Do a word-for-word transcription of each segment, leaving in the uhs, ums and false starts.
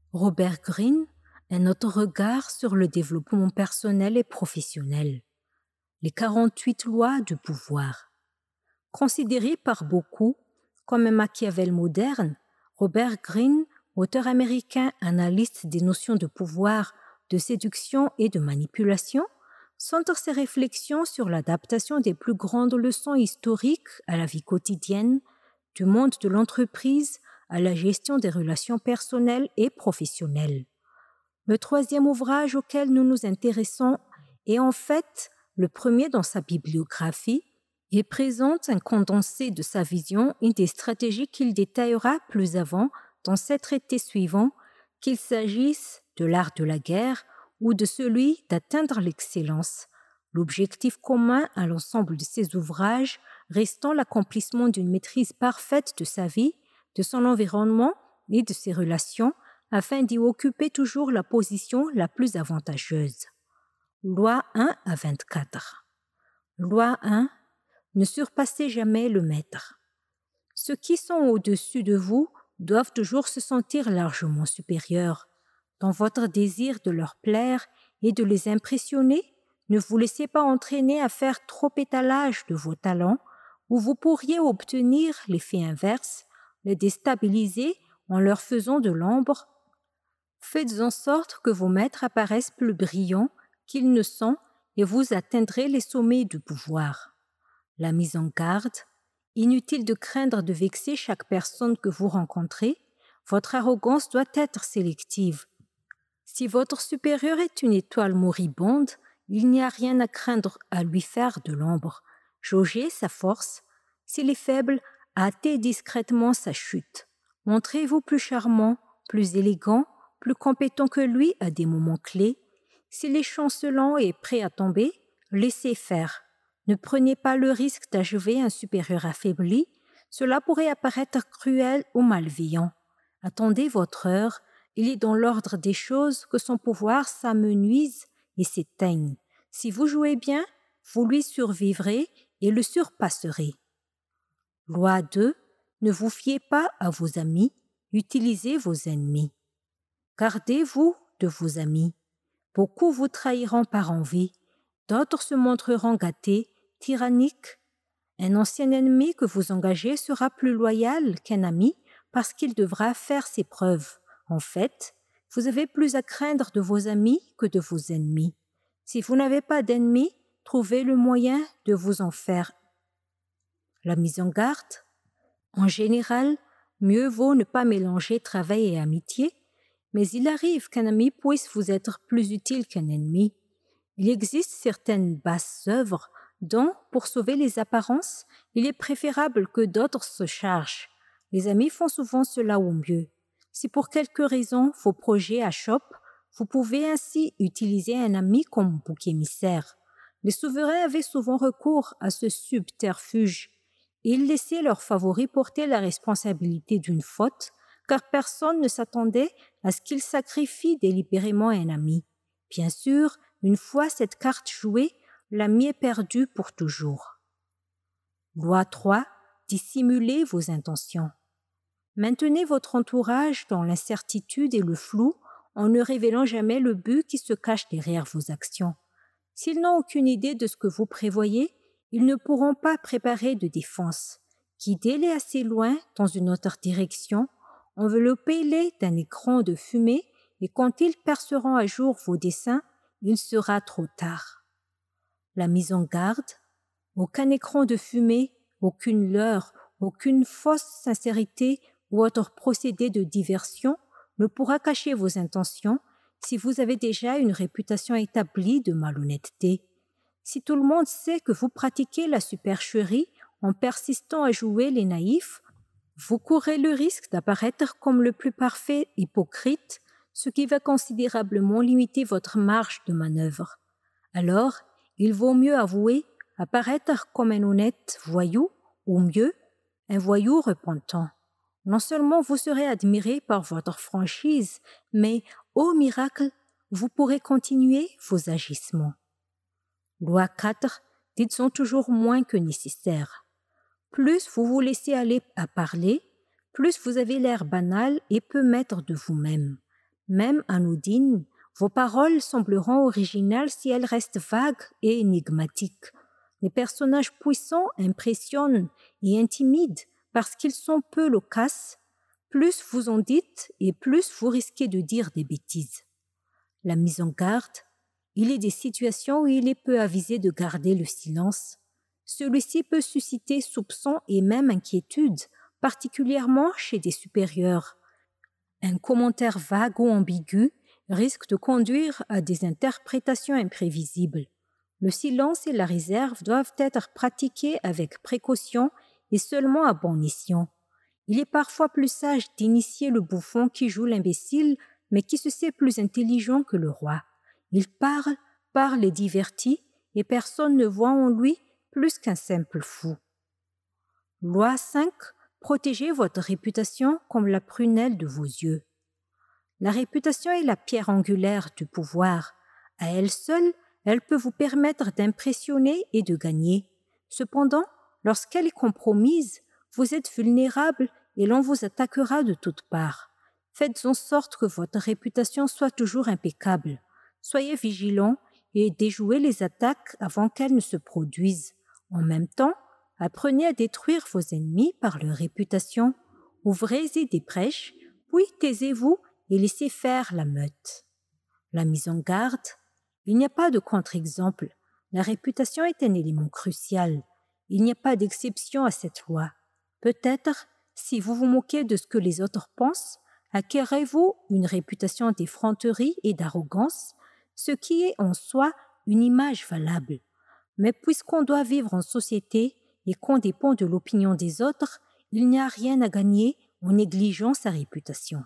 Robert Greene, un autre regard sur le développement personnel et professionnel. Les quarante-huit lois du pouvoir. Considéré par beaucoup comme un Machiavel moderne, Robert Greene, auteur américain analyste des notions de pouvoir, de séduction et de manipulation, centre ses réflexions sur l'adaptation des plus grandes leçons historiques à la vie quotidienne, du monde de l'entreprise à la gestion des relations personnelles et professionnelles. Le troisième ouvrage auquel nous nous intéressons est en fait le premier dans sa bibliographie et présente un condensé de sa vision et des stratégies qu'il détaillera plus avant dans ses traités suivants, qu'il s'agisse de l'art de la guerre ou de celui d'atteindre l'excellence. L'objectif commun à l'ensemble de ces ouvrages restant l'accomplissement d'une maîtrise parfaite de sa vie, de son environnement et de ses relations, afin d'y occuper toujours la position la plus avantageuse. Loi un à vingt-quatre. Loi un. Ne surpassez jamais le maître. Ceux qui sont au-dessus de vous doivent toujours se sentir largement supérieurs. Dans votre désir de leur plaire et de les impressionner, ne vous laissez pas entraîner à faire trop étalage de vos talents, ou vous pourriez obtenir l'effet inverse, les déstabiliser en leur faisant de l'ombre. Faites en sorte que vos maîtres apparaissent plus brillants qu'ils ne sont et vous atteindrez les sommets du pouvoir. La mise en garde. Inutile de craindre de vexer chaque personne que vous rencontrez, votre arrogance doit être sélective. Si votre supérieur est une étoile moribonde, il n'y a rien à craindre à lui faire de l'ombre. Jaugez sa force. S'il est faible, hâtez discrètement sa chute. Montrez-vous plus charmant, plus élégant, plus compétent que lui à des moments clés. S'il est chancelant et prêt à tomber, laissez faire. Ne prenez pas le risque d'achever un supérieur affaibli, cela pourrait apparaître cruel ou malveillant. Attendez votre heure, il est dans l'ordre des choses que son pouvoir s'amenuise et s'éteigne. Si vous jouez bien, vous lui survivrez et le surpasserez. Loi deux. Ne vous fiez pas à vos amis, utilisez vos ennemis. Gardez-vous de vos amis. Beaucoup vous trahiront par envie, d'autres se montreront gâtés, tyranniques. Un ancien ennemi que vous engagez sera plus loyal qu'un ami parce qu'il devra faire ses preuves. En fait, vous avez plus à craindre de vos amis que de vos ennemis. Si vous n'avez pas d'ennemis, trouvez le moyen de vous en faire. La mise en garde. En général, mieux vaut ne pas mélanger travail et amitié, mais il arrive qu'un ami puisse vous être plus utile qu'un ennemi. Il existe certaines basses œuvres dont, pour sauver les apparences, il est préférable que d'autres se chargent. Les amis font souvent cela au mieux. Si pour quelque raison vos projets achoppent, vous pouvez ainsi utiliser un ami comme bouc émissaire. Les souverains avaient souvent recours à ce subterfuge. Ils laissaient leurs favoris porter la responsabilité d'une faute, car personne ne s'attendait à ce qu'ils sacrifient délibérément un ami. Bien sûr, une fois cette carte jouée, l'ami est perdu pour toujours. Loi trois. Dissimulez vos intentions. Maintenez votre entourage dans l'incertitude et le flou en ne révélant jamais le but qui se cache derrière vos actions. S'ils n'ont aucune idée de ce que vous prévoyez, ils ne pourront pas préparer de défense. Guidez-les assez loin dans une autre direction, enveloppez-les d'un écran de fumée et quand ils perceront à jour vos desseins, il sera trop tard. La mise en garde. Aucun écran de fumée, aucune leurre, aucune fausse sincérité ou autre procédé de diversion ne pourra cacher vos intentions si vous avez déjà une réputation établie de malhonnêteté. Si tout le monde sait que vous pratiquez la supercherie en persistant à jouer les naïfs, vous courez le risque d'apparaître comme le plus parfait hypocrite, ce qui va considérablement limiter votre marge de manœuvre. Alors, il vaut mieux avouer, apparaître comme un honnête voyou, ou mieux, un voyou repentant. Non seulement vous serez admiré par votre franchise, mais, ô miracle, vous pourrez continuer vos agissements. Loi quatre. Dites-en toujours moins que nécessaire. Plus vous vous laissez aller à parler, plus vous avez l'air banal et peu maître de vous-même. Même anodines, vos paroles sembleront originales si elles restent vagues et énigmatiques. Les personnages puissants impressionnent et intimident parce qu'ils sont peu loquaces. Plus vous en dites et plus vous risquez de dire des bêtises. La mise en garde, il est des situations où il est peu avisé de garder le silence. Celui-ci peut susciter soupçons et même inquiétude, particulièrement chez des supérieurs. Un commentaire vague ou ambigu risque de conduire à des interprétations imprévisibles. Le silence et la réserve doivent être pratiqués avec précaution et seulement à bon escient. Il est parfois plus sage d'initier le bouffon qui joue l'imbécile, mais qui se sait plus intelligent que le roi. Il parle, parle et divertit, et personne ne voit en lui plus qu'un simple fou. Loi cinq. Protégez votre réputation comme la prunelle de vos yeux. La réputation est la pierre angulaire du pouvoir. À elle seule, elle peut vous permettre d'impressionner et de gagner. Cependant, lorsqu'elle est compromise, vous êtes vulnérable et l'on vous attaquera de toutes parts. Faites en sorte que votre réputation soit toujours impeccable. Soyez vigilant et déjouez les attaques avant qu'elles ne se produisent. En même temps, apprenez à détruire vos ennemis par leur réputation. Ouvrez-y des brèches, puis taisez-vous et laissez faire la meute. La mise en garde, il n'y a pas de contre-exemple. La réputation est un élément crucial. Il n'y a pas d'exception à cette loi. Peut-être, si vous vous moquez de ce que les autres pensent, acquérez-vous une réputation d'effronterie et d'arrogance, ce qui est en soi une image valable. Mais puisqu'on doit vivre en société et qu'on dépend de l'opinion des autres, il n'y a rien à gagner en négligeant sa réputation.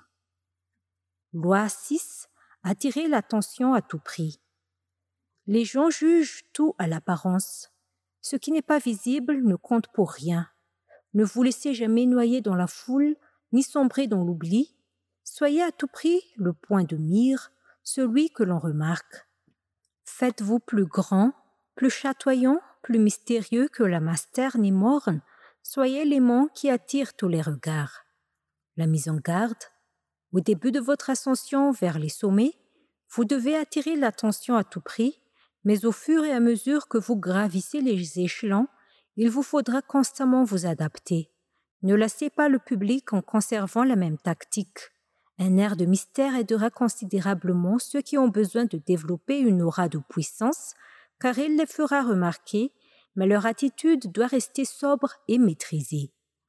Loi six. Attirer l'attention à tout prix. Les gens jugent tout à l'apparence. Ce qui n'est pas visible ne compte pour rien. Ne vous laissez jamais noyer dans la foule, ni sombrer dans l'oubli. Soyez à tout prix le point de mire, celui que l'on remarque. Faites-vous plus grand, plus chatoyant, plus mystérieux que la masse terne et morne. Soyez l'aimant qui attire tous les regards. La mise en garde. Au début de votre ascension vers les sommets, vous devez attirer l'attention à tout prix, mais au fur et à mesure que vous gravissez les échelons, il vous faudra constamment vous adapter. Ne lassez pas le public en conservant la même tactique. Un air de mystère aidera considérablement ceux qui ont besoin de développer une aura de puissance, car il les fera remarquer, mais leur attitude doit rester sobre et maîtrisée.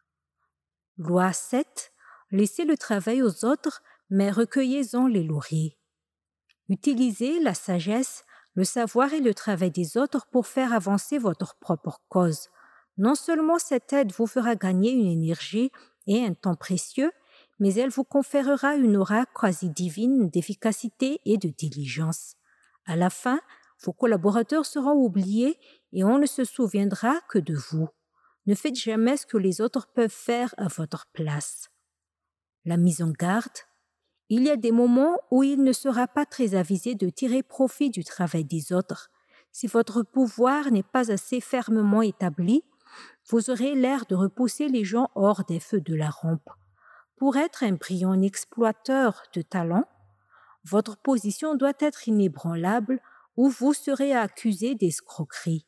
Loi sept. Laissez le travail aux autres, mais recueillez-en les lauriers. Utilisez la sagesse, le savoir et le travail des autres pour faire avancer votre propre cause. Non seulement cette aide vous fera gagner une énergie et un temps précieux, mais elle vous conférera une aura quasi divine d'efficacité et de diligence. À la fin, vos collaborateurs seront oubliés et on ne se souviendra que de vous. Ne faites jamais ce que les autres peuvent faire à votre place. La mise en garde. Il y a des moments où il ne sera pas très avisé de tirer profit du travail des autres. Si votre pouvoir n'est pas assez fermement établi, vous aurez l'air de repousser les gens hors des feux de la rampe. Pour être un brillant exploiteur de talent, votre position doit être inébranlable ou vous serez accusé d'escroquerie.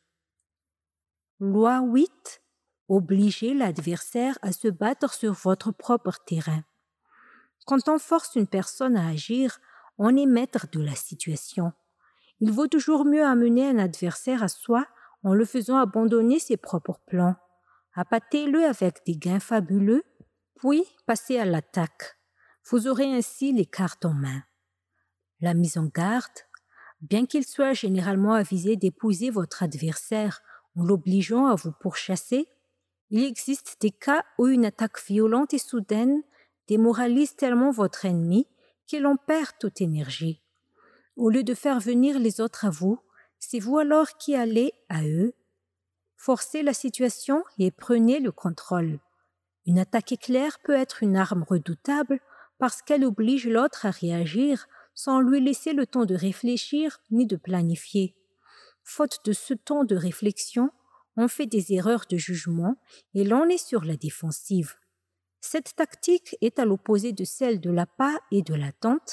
Loi huit. Obligez l'adversaire à se battre sur votre propre terrain. Quand on force une personne à agir, on est maître de la situation. Il vaut toujours mieux amener un adversaire à soi en le faisant abandonner ses propres plans. Appâtez-le avec des gains fabuleux, puis passez à l'attaque. Vous aurez ainsi les cartes en main. La mise en garde. Bien qu'il soit généralement avisé d'épouser votre adversaire en l'obligeant à vous pourchasser, il existe des cas où une attaque violente et soudaine démoralise tellement votre ennemi qu'il en perd toute énergie. Au lieu de faire venir les autres à vous, c'est vous alors qui allez à eux. Forcez la situation et prenez le contrôle. Une attaque éclair peut être une arme redoutable parce qu'elle oblige l'autre à réagir sans lui laisser le temps de réfléchir ni de planifier. Faute de ce temps de réflexion, on fait des erreurs de jugement et l'on est sur la défensive. Cette tactique est à l'opposé de celle de l'appât et de l'attente,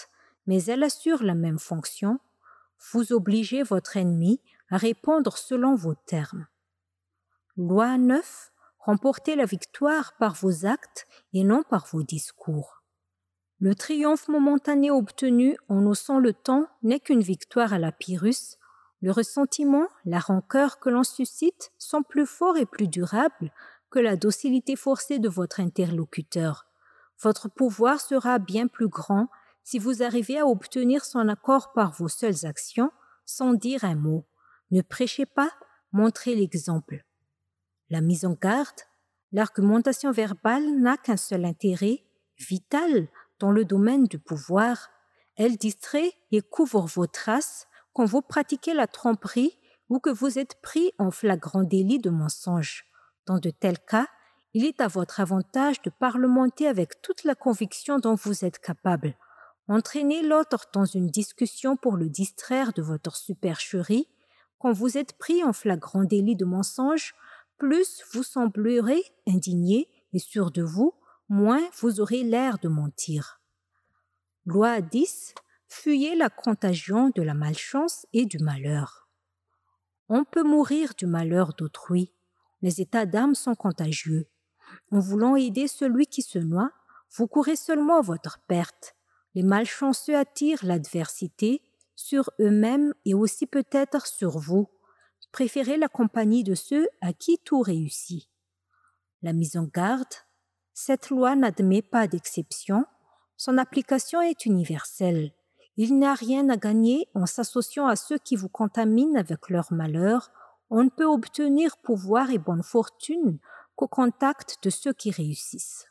mais elle assure la même fonction. Vous obligez votre ennemi à répondre selon vos termes. Loi neuf. Remportez la victoire par vos actes et non par vos discours. Le triomphe momentané obtenu en haussant le temps n'est qu'une victoire à la Pyrrhus. Le ressentiment, la rancœur que l'on suscite sont plus forts et plus durables que la docilité forcée de votre interlocuteur. Votre pouvoir sera bien plus grand si vous arrivez à obtenir son accord par vos seules actions, sans dire un mot. Ne prêchez pas, montrez l'exemple. La mise en garde, l'argumentation verbale n'a qu'un seul intérêt, vital dans le domaine du pouvoir. Elle distrait et couvre vos traces quand vous pratiquez la tromperie ou que vous êtes pris en flagrant délit de mensonge. Dans de tels cas, il est à votre avantage de parlementer avec toute la conviction dont vous êtes capable. Entraînez l'autre dans une discussion pour le distraire de votre supercherie. Quand vous êtes pris en flagrant délit de mensonge, plus vous semblerez indigné et sûr de vous, moins vous aurez l'air de mentir. Loi dix. Fuyez la contagion de la malchance et du malheur. On peut mourir du malheur d'autrui. Les états d'âme sont contagieux. En voulant aider celui qui se noie, vous courez seulement à votre perte. Les malchanceux attirent l'adversité sur eux-mêmes et aussi peut-être sur vous. Préférez la compagnie de ceux à qui tout réussit. La mise en garde. Cette loi n'admet pas d'exception. Son application est universelle. Il n'y a rien à gagner en s'associant à ceux qui vous contaminent avec leur malheur. On ne peut obtenir pouvoir et bonne fortune qu'au contact de ceux qui réussissent.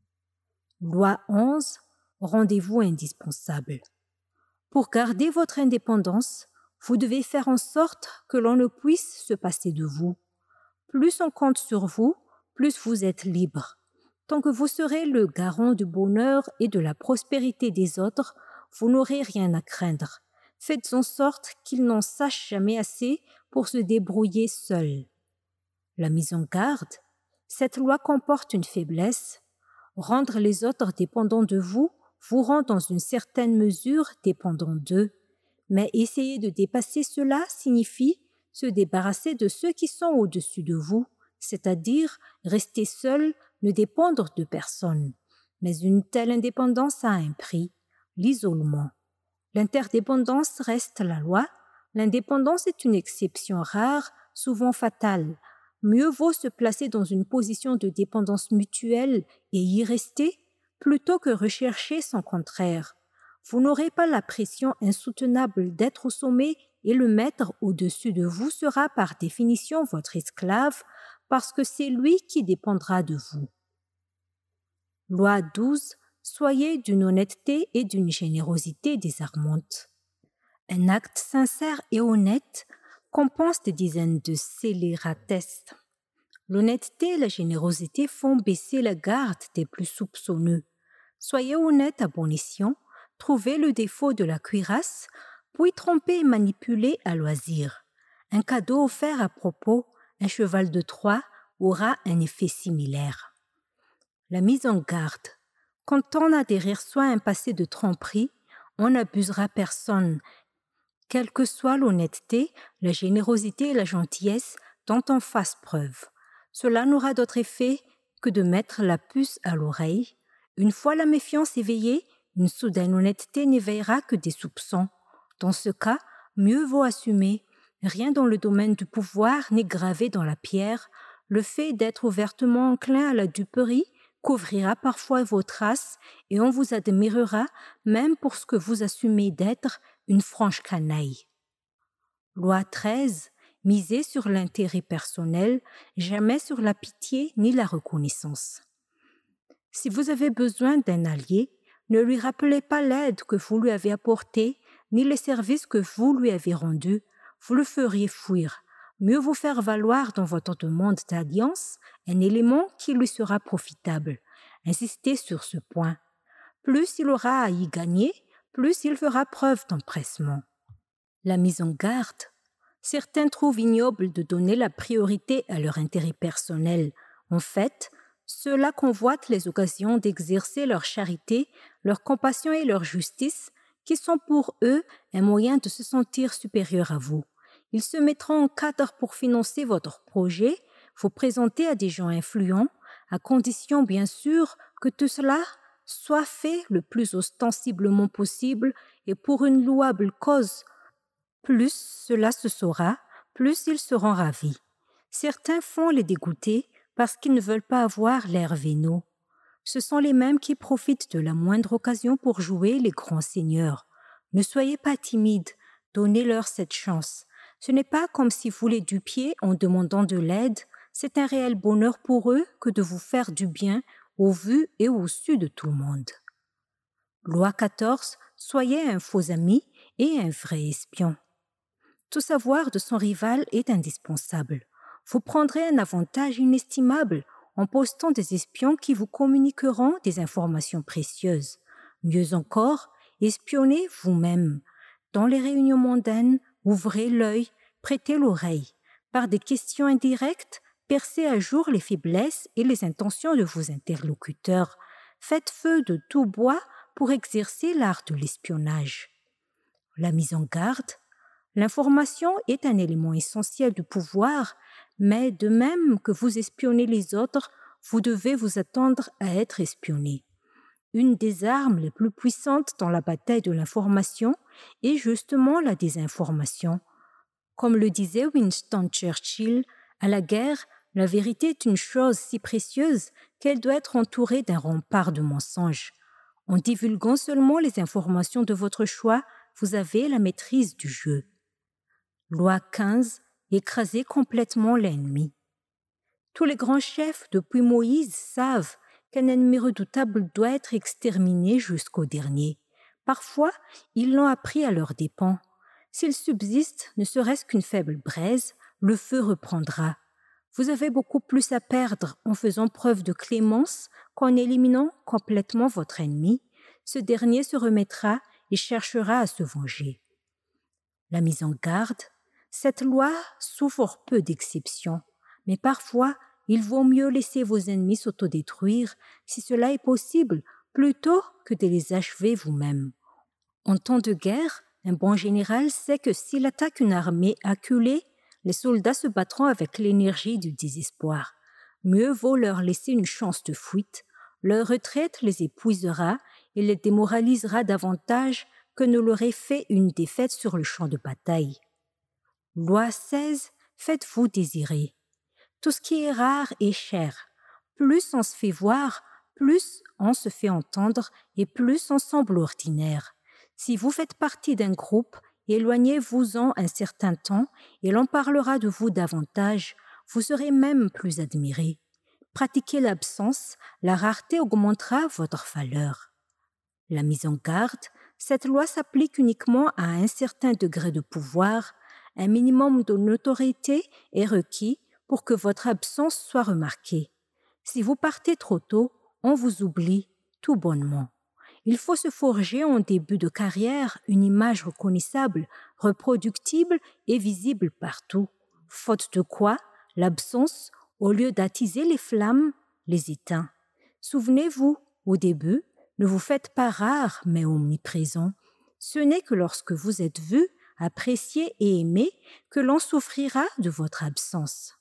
Loi onze. Rendez-vous indispensable. Pour garder votre indépendance, vous devez faire en sorte que l'on ne puisse se passer de vous. Plus on compte sur vous, plus vous êtes libre. Tant que vous serez le garant du bonheur et de la prospérité des autres, vous n'aurez rien à craindre. Faites en sorte qu'ils n'en sachent jamais assez pour se débrouiller seuls. La mise en garde. Cette loi comporte une faiblesse. Rendre les autres dépendants de vous vous rend dans une certaine mesure dépendant d'eux. Mais essayer de dépasser cela signifie se débarrasser de ceux qui sont au-dessus de vous, c'est-à-dire rester seul, ne dépendre de personne. Mais une telle indépendance a un prix, l'isolement. L'interdépendance reste la loi. L'indépendance est une exception rare, souvent fatale. Mieux vaut se placer dans une position de dépendance mutuelle et y rester, plutôt que rechercher son contraire. Vous n'aurez pas la pression insoutenable d'être au sommet et le maître au-dessus de vous sera par définition votre esclave parce que c'est lui qui dépendra de vous. Loi douze. Soyez d'une honnêteté et d'une générosité désarmantes. Un acte sincère et honnête compense des dizaines de scélératesses. L'honnêteté et la générosité font baisser la garde des plus soupçonneux. Soyez honnête à bon escient, trouvez le défaut de la cuirasse, puis trompez et manipulez à loisir. Un cadeau offert à propos, un cheval de Troie, aura un effet similaire. La mise en garde. Quand on a derrière soi un passé de tromperie, on n'abusera personne, quelle que soit l'honnêteté, la générosité et la gentillesse dont on fasse preuve. Cela n'aura d'autre effet que de mettre la puce à l'oreille. Une fois la méfiance éveillée, une soudaine honnêteté n'éveillera que des soupçons. Dans ce cas, mieux vaut assumer. Rien dans le domaine du pouvoir n'est gravé dans la pierre. Le fait d'être ouvertement enclin à la duperie couvrira parfois vos traces et on vous admirera même pour ce que vous assumez d'être une franche canaille. Loi treize. Misez sur l'intérêt personnel, jamais sur la pitié ni la reconnaissance. Si vous avez besoin d'un allié, ne lui rappelez pas l'aide que vous lui avez apportée, ni les services que vous lui avez rendus, vous le feriez fuir. Mieux vous faire valoir dans votre demande d'alliance un élément qui lui sera profitable. Insistez sur ce point. Plus il aura à y gagner, plus il fera preuve d'empressement. La mise en garde. Certains trouvent ignoble de donner la priorité à leur intérêt personnel. En fait, ceux-là convoitent les occasions d'exercer leur charité, leur compassion et leur justice, qui sont pour eux un moyen de se sentir supérieurs à vous. Ils se mettront en cadre pour financer votre projet, vous présenter à des gens influents, à condition bien sûr que tout cela soit fait le plus ostensiblement possible et pour une louable cause. Plus cela se saura, plus ils seront ravis. Certains font les dégoûter parce qu'ils ne veulent pas avoir l'air vénaux. Ce sont les mêmes qui profitent de la moindre occasion pour jouer les grands seigneurs. Ne soyez pas timides, donnez-leur cette chance. Ce n'est pas comme si vous les dupiez en demandant de l'aide, c'est un réel bonheur pour eux que de vous faire du bien au vu et au su de tout le monde. Loi quatorze. Soyez un faux ami et un vrai espion. Tout savoir de son rival est indispensable. Vous prendrez un avantage inestimable en postant des espions qui vous communiqueront des informations précieuses. Mieux encore, espionnez vous-même. Dans les réunions mondaines, ouvrez l'œil, prêtez l'oreille. Par des questions indirectes, percez à jour les faiblesses et les intentions de vos interlocuteurs. Faites feu de tout bois pour exercer l'art de l'espionnage. La mise en garde. L'information est un élément essentiel du pouvoir, mais de même que vous espionnez les autres, vous devez vous attendre à être espionné. Une des armes les plus puissantes dans la bataille de l'information est justement la désinformation. Comme le disait Winston Churchill, à la guerre, la vérité est une chose si précieuse qu'elle doit être entourée d'un rempart de mensonges. En divulguant seulement les informations de votre choix, vous avez la maîtrise du jeu. Loi quinze. Écraser complètement l'ennemi. Tous les grands chefs depuis Moïse savent qu'un ennemi redoutable doit être exterminé jusqu'au dernier. Parfois, ils l'ont appris à leurs dépens. S'il subsiste ne serait-ce qu'une faible braise, le feu reprendra. Vous avez beaucoup plus à perdre en faisant preuve de clémence qu'en éliminant complètement votre ennemi. Ce dernier se remettra et cherchera à se venger. La mise en garde. Cette loi souffre peu d'exceptions, mais parfois, il vaut mieux laisser vos ennemis s'autodétruire, si cela est possible, plutôt que de les achever vous-même. En temps de guerre, un bon général sait que s'il attaque une armée acculée, les soldats se battront avec l'énergie du désespoir. Mieux vaut leur laisser une chance de fuite. Leur retraite les épuisera et les démoralisera davantage que ne l'aurait fait une défaite sur le champ de bataille. Loi seize. Faites-vous désirer. Tout ce qui est rare est cher. Plus on se fait voir, plus on se fait entendre et plus on semble ordinaire. Si vous faites partie d'un groupe, éloignez-vous-en un certain temps et l'on parlera de vous davantage, vous serez même plus admiré. Pratiquez l'absence, la rareté augmentera votre valeur. La mise en garde, cette loi s'applique uniquement à un certain degré de pouvoir. Un minimum de notoriété est requis pour que votre absence soit remarquée. Si vous partez trop tôt, on vous oublie tout bonnement. Il faut se forger en début de carrière une image reconnaissable, reproductible et visible partout. Faute de quoi, l'absence, au lieu d'attiser les flammes, les éteint. Souvenez-vous, au début, ne vous faites pas rare mais omniprésent. Ce n'est que lorsque vous êtes vu, apprécié et aimé que l'on souffrira de votre absence.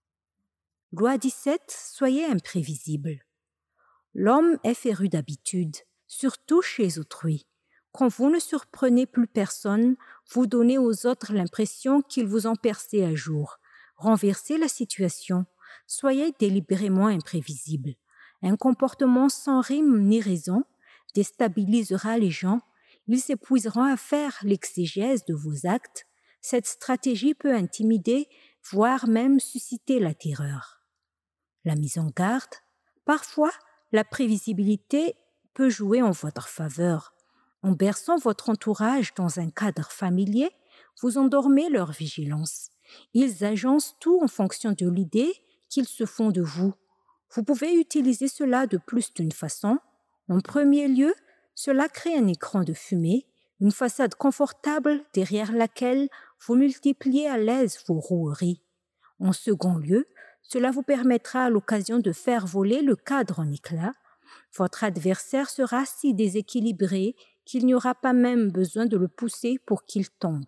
Loi dix-sept. Soyez imprévisible. L'homme est féru d'habitude, surtout chez autrui. Quand vous ne surprenez plus personne, vous donnez aux autres l'impression qu'ils vous ont percé à jour. Renversez la situation. Soyez délibérément imprévisible. Un comportement sans rime ni raison déstabilisera les gens. Ils s'épuiseront à faire l'exégèse de vos actes. Cette stratégie peut intimider, voire même susciter la terreur. La mise en garde. Parfois, la prévisibilité peut jouer en votre faveur. En berçant votre entourage dans un cadre familier, vous endormez leur vigilance. Ils agencent tout en fonction de l'idée qu'ils se font de vous. Vous pouvez utiliser cela de plus d'une façon. En premier lieu, cela crée un écran de fumée, une façade confortable derrière laquelle vous multipliez à l'aise vos roueries. En second lieu, cela vous permettra à l'occasion de faire voler le cadre en éclats. Votre adversaire sera si déséquilibré qu'il n'y aura pas même besoin de le pousser pour qu'il tombe.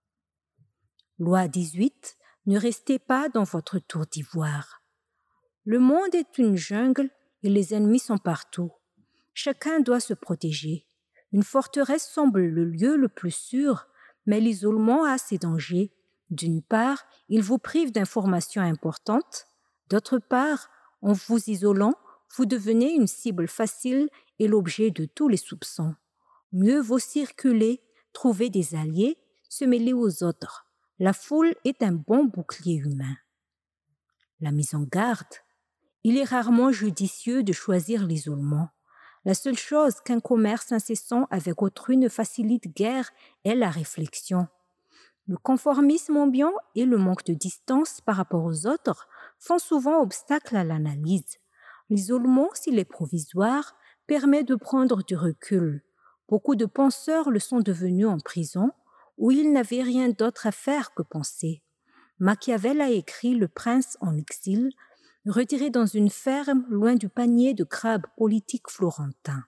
Loi dix-huit. Ne restez pas dans votre tour d'ivoire. Le monde est une jungle et les ennemis sont partout. Chacun doit se protéger. Une forteresse semble le lieu le plus sûr, mais l'isolement a ses dangers. D'une part, il vous prive d'informations importantes. D'autre part, en vous isolant, vous devenez une cible facile et l'objet de tous les soupçons. Mieux vaut circuler, trouver des alliés, se mêler aux autres. La foule est un bon bouclier humain. La mise en garde. Il est rarement judicieux de choisir l'isolement. La seule chose qu'un commerce incessant avec autrui ne facilite guère est la réflexion. Le conformisme ambiant et le manque de distance par rapport aux autres font souvent obstacle à l'analyse. L'isolement, s'il est provisoire, permet de prendre du recul. Beaucoup de penseurs le sont devenus en prison, où ils n'avaient rien d'autre à faire que penser. Machiavel a écrit Le prince en exil, retiré dans une ferme loin du panier de crabes politiques florentins.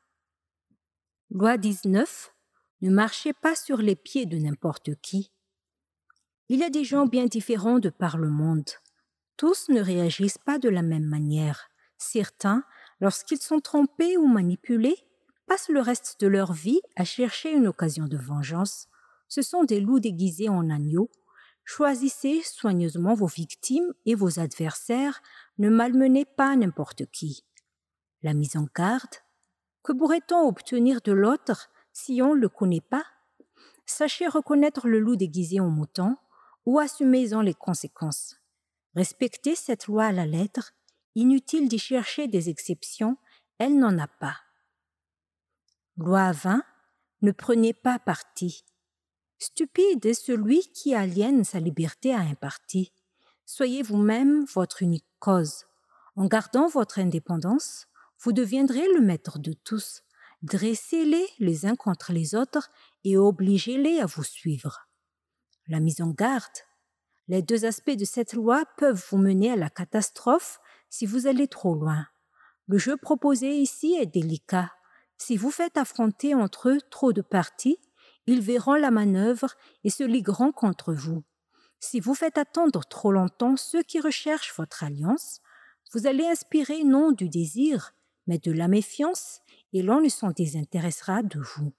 Loi dix-neuf. Ne marchez pas sur les pieds de n'importe qui. Il y a des gens bien différents de par le monde. Tous ne réagissent pas de la même manière. Certains, lorsqu'ils sont trompés ou manipulés, passent le reste de leur vie à chercher une occasion de vengeance. Ce sont des loups déguisés en agneaux. Choisissez soigneusement vos victimes et vos adversaires, ne malmenez pas n'importe qui. La mise en garde. Que pourrait-on obtenir de l'autre si on ne le connaît pas? Sachez reconnaître le loup déguisé en mouton ou assumez-en les conséquences. Respectez cette loi à la lettre, inutile d'y chercher des exceptions, elle n'en a pas. Loi vingt. Ne prenez pas parti. Stupide est celui qui aliène sa liberté à un parti. Soyez vous-même votre unique cause. En gardant votre indépendance, vous deviendrez le maître de tous. Dressez-les les uns contre les autres et obligez-les à vous suivre. La mise en garde. Les deux aspects de cette loi peuvent vous mener à la catastrophe si vous allez trop loin. Le jeu proposé ici est délicat. Si vous faites affronter entre eux trop de partis, ils verront la manœuvre et se ligueront contre vous. Si vous faites attendre trop longtemps ceux qui recherchent votre alliance, vous allez inspirer non du désir, mais de la méfiance, et l'on ne s'en désintéressera de vous.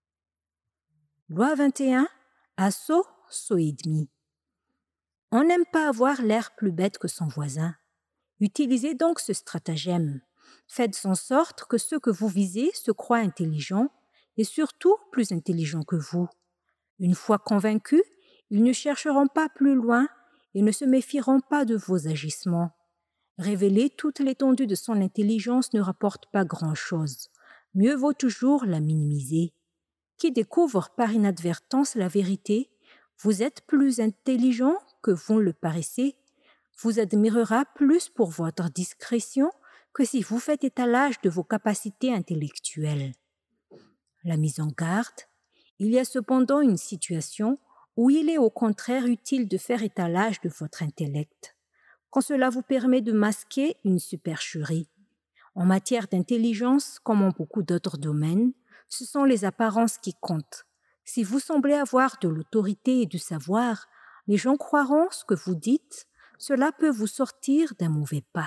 Loi vingt et un. Assaut, saut et demi. On n'aime pas avoir l'air plus bête que son voisin. Utilisez donc ce stratagème. Faites en sorte que ceux que vous visez se croient intelligents et surtout plus intelligents que vous. Une fois convaincus, ils ne chercheront pas plus loin et ne se méfieront pas de vos agissements. Révéler toute l'étendue de son intelligence ne rapporte pas grand-chose. Mieux vaut toujours la minimiser. Qui découvre par inadvertance la vérité, vous êtes plus intelligent que vous le paraissez, vous admirera plus pour votre discrétion que si vous faites étalage de vos capacités intellectuelles. La mise en garde. Il y a cependant une situation où il est au contraire utile de faire étalage de votre intellect, quand cela vous permet de masquer une supercherie. En matière d'intelligence, comme en beaucoup d'autres domaines, ce sont les apparences qui comptent. Si vous semblez avoir de l'autorité et du savoir, les gens croiront ce que vous dites, cela peut vous sortir d'un mauvais pas.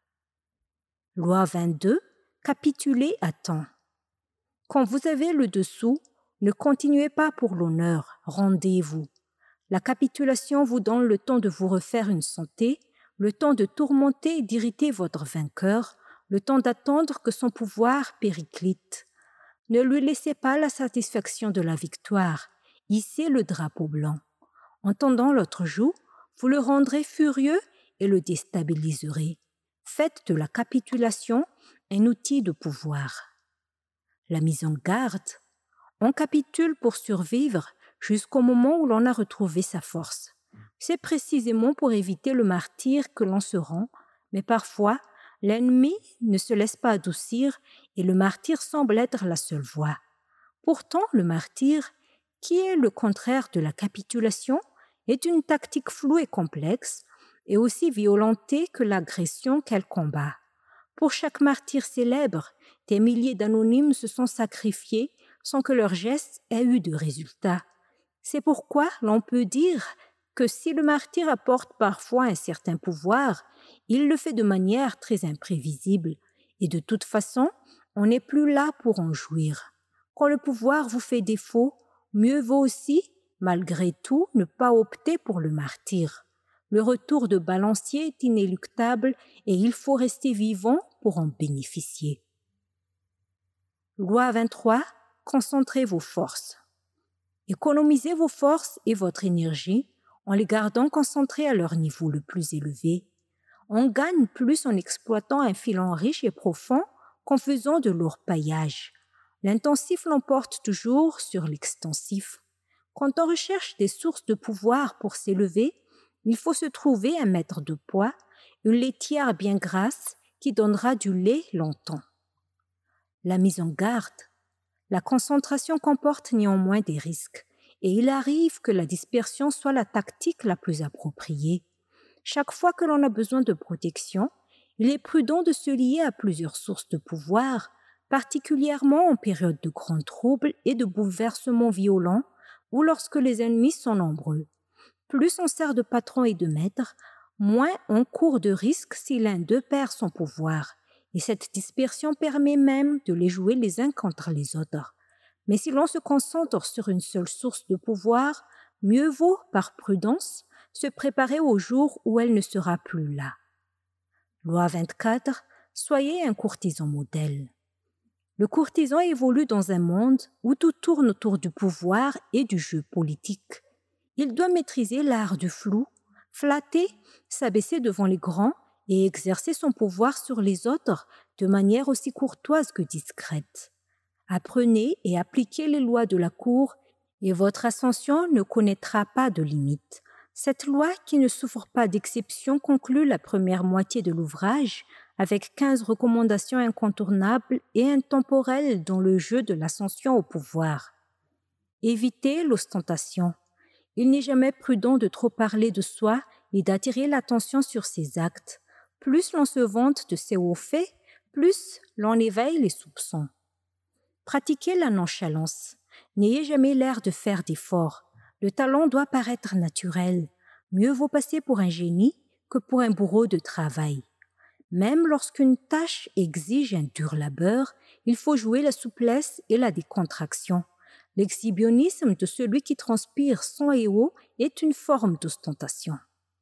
Loi vingt-deux. Capitulez à temps. Quand vous avez le dessous, ne continuez pas pour l'honneur, rendez-vous. La capitulation vous donne le temps de vous refaire une santé, le temps de tourmenter et d'irriter votre vainqueur, le temps d'attendre que son pouvoir périclite. Ne lui laissez pas la satisfaction de la victoire, hissez le drapeau blanc. En tendant l'autre joue, vous le rendrez furieux et le déstabiliserez. Faites de la capitulation un outil de pouvoir. La mise en garde. On capitule pour survivre jusqu'au moment où l'on a retrouvé sa force. C'est précisément pour éviter le martyre que l'on se rend, mais parfois, l'ennemi ne se laisse pas adoucir et le martyre semble être la seule voie. Pourtant, le martyre, qui est le contraire de la capitulation, est une tactique floue et complexe, et aussi violentée que l'agression qu'elle combat. Pour chaque martyr célèbre, des milliers d'anonymes se sont sacrifiés, sans que leurs gestes aient eu de résultat. C'est pourquoi l'on peut dire que si le martyr apporte parfois un certain pouvoir, il le fait de manière très imprévisible, et de toute façon, on n'est plus là pour en jouir. Quand le pouvoir vous fait défaut, mieux vaut aussi, malgré tout, ne pas opter pour le martyr. Le retour de balancier est inéluctable et il faut rester vivant pour en bénéficier. Loi vingt-trois. Concentrez vos forces. Économisez vos forces et votre énergie en les gardant concentrées à leur niveau le plus élevé. On gagne plus en exploitant un filon riche et profond qu'en faisant de l'orpaillage. L'intensif l'emporte toujours sur l'extensif. Quand on recherche des sources de pouvoir pour s'élever, il faut se trouver un maître de poids, une laitière bien grasse qui donnera du lait longtemps. La mise en garde. La concentration comporte néanmoins des risques, et il arrive que la dispersion soit la tactique la plus appropriée. Chaque fois que l'on a besoin de protection, il est prudent de se lier à plusieurs sources de pouvoir, particulièrement en période de grands troubles et de bouleversements violents ou lorsque les ennemis sont nombreux. Plus on sert de patron et de maître, moins on court de risques si l'un d'eux perd son pouvoir, et cette dispersion permet même de les jouer les uns contre les autres. Mais si l'on se concentre sur une seule source de pouvoir, mieux vaut, par prudence, se préparer au jour où elle ne sera plus là. Loi vingt-quatre. Soyez un courtisan modèle. Le courtisan évolue dans un monde où tout tourne autour du pouvoir et du jeu politique. Il doit maîtriser l'art du flou, flatter, s'abaisser devant les grands et exercer son pouvoir sur les autres de manière aussi courtoise que discrète. Apprenez et appliquez les lois de la cour et votre ascension ne connaîtra pas de limite. Cette loi, qui ne souffre pas d'exception, conclut la première moitié de l'ouvrage avec quinze recommandations incontournables et intemporelles dans le jeu de l'ascension au pouvoir. Évitez l'ostentation. Il n'est jamais prudent de trop parler de soi et d'attirer l'attention sur ses actes. Plus l'on se vante de ses hauts faits, plus l'on éveille les soupçons. Pratiquez la nonchalance. N'ayez jamais l'air de faire d'efforts. Le talent doit paraître naturel. Mieux vaut passer pour un génie que pour un bourreau de travail. Même lorsqu'une tâche exige un dur labeur, il faut jouer la souplesse et la décontraction. L'exhibitionnisme de celui qui transpire son héros est une forme d'ostentation.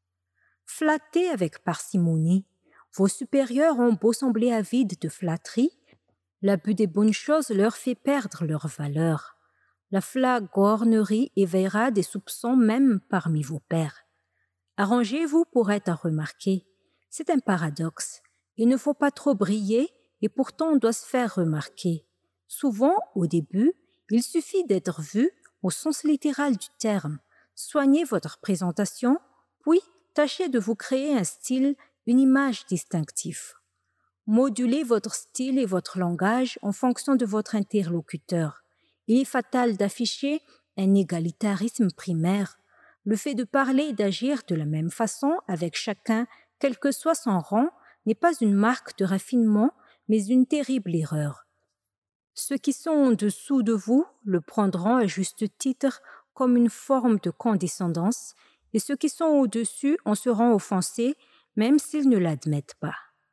Flattez avec parcimonie. Vos supérieurs ont beau sembler avides de flatterie, l'abus des bonnes choses leur fait perdre leur valeur. La flagornerie éveillera des soupçons même parmi vos pairs. Arrangez-vous pour être remarqué. C'est un paradoxe. Il ne faut pas trop briller et pourtant on doit se faire remarquer. Souvent, au début, il suffit d'être vu au sens littéral du terme. Soignez votre présentation, puis tâchez de vous créer un style, une image distinctive. Modulez votre style et votre langage en fonction de votre interlocuteur. Il est fatal d'afficher un égalitarisme primaire. Le fait de parler et d'agir de la même façon avec chacun, quel que soit son rang, n'est pas une marque de raffinement, mais une terrible erreur. Ceux qui sont en dessous de vous le prendront à juste titre comme une forme de condescendance, et ceux qui sont au-dessus en seront offensés, même s'ils ne l'admettent pas.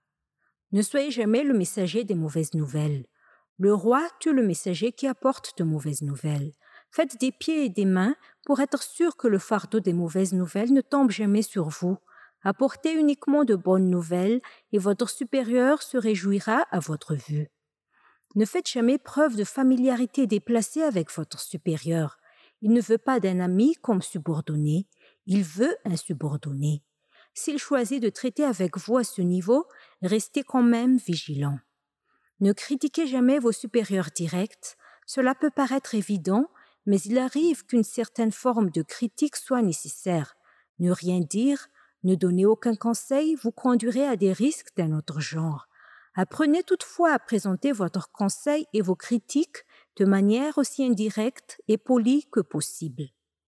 Ne soyez jamais le messager des mauvaises nouvelles. Le roi tue le messager qui apporte de mauvaises nouvelles. Faites des pieds et des mains pour être sûr que le fardeau des mauvaises nouvelles ne tombe jamais sur vous. Apportez uniquement de bonnes nouvelles et votre supérieur se réjouira à votre vue. Ne faites jamais preuve de familiarité déplacée avec votre supérieur. Il ne veut pas d'un ami comme subordonné, il veut un subordonné. S'il choisit de traiter avec vous à ce niveau, restez quand même vigilant. Ne critiquez jamais vos supérieurs directs, cela peut paraître évident, mais il arrive qu'une certaine forme de critique soit nécessaire. Ne rien dire, ne donner aucun conseil vous conduirez à des risques d'un autre genre. Apprenez toutefois à présenter votre conseil et vos critiques de manière aussi indirecte et polie que possible.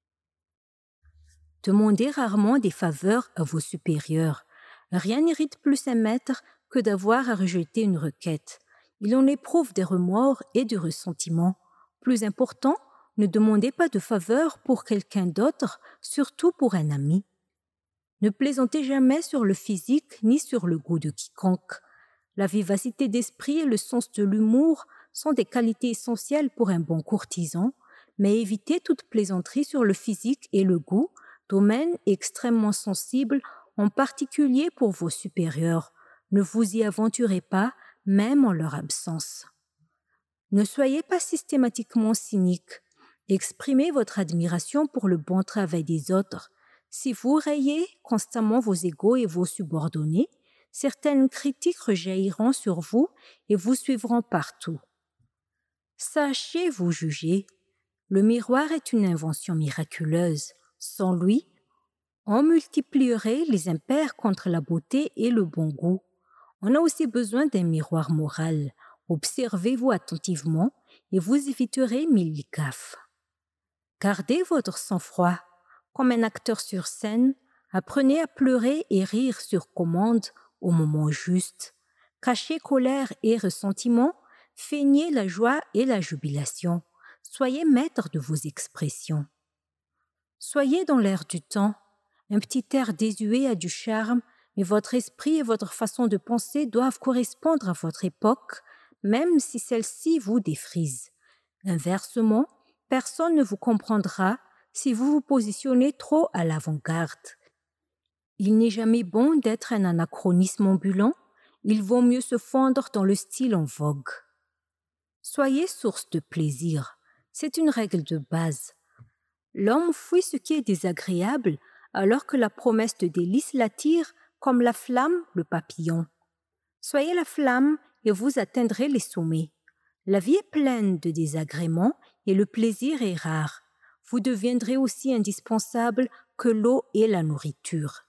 Demandez rarement des faveurs à vos supérieurs. Rien n'irrite plus un maître que d'avoir à rejeter une requête. Il en éprouve des remords et du ressentiment. plus important, ne demandez pas de faveur pour quelqu'un d'autre, surtout pour un ami. Ne plaisantez jamais sur le physique ni sur le goût de quiconque. La vivacité d'esprit et le sens de l'humour sont des qualités essentielles pour un bon courtisan, mais évitez toute plaisanterie sur le physique et le goût, domaine extrêmement sensible, en particulier pour vos supérieurs. Ne vous y aventurez pas, même en leur absence. Ne soyez pas systématiquement cynique. Exprimez votre admiration pour le bon travail des autres. Si vous rayez constamment vos égaux et vos subordonnés, certaines critiques rejailliront sur vous et vous suivront partout. Sachez vous juger. Le miroir est une invention miraculeuse. Sans lui, on multiplierait les impairs contre la beauté et le bon goût. On a aussi besoin d'un miroir moral. Observez-vous attentivement et vous éviterez mille gaffes. Gardez votre sang-froid. Comme un acteur sur scène, apprenez à pleurer et rire sur commande au moment juste. Cachez colère et ressentiment, feignez la joie et la jubilation. Soyez maître de vos expressions. Soyez dans l'air du temps. Un petit air désuet a du charme, mais votre esprit et votre façon de penser doivent correspondre à votre époque, même si celle-ci vous défrise. Inversement, personne ne vous comprendra si vous vous positionnez trop à l'avant-garde. Il n'est jamais bon d'être un anachronisme ambulant, il vaut mieux se fondre dans le style en vogue. Soyez source de plaisir, c'est une règle de base. L'homme fuit ce qui est désagréable, alors que la promesse de délice l'attire comme la flamme le papillon. Soyez la flamme et vous atteindrez les sommets. La vie est pleine de désagréments et le plaisir est rare. Vous deviendrez aussi indispensable que l'eau et la nourriture.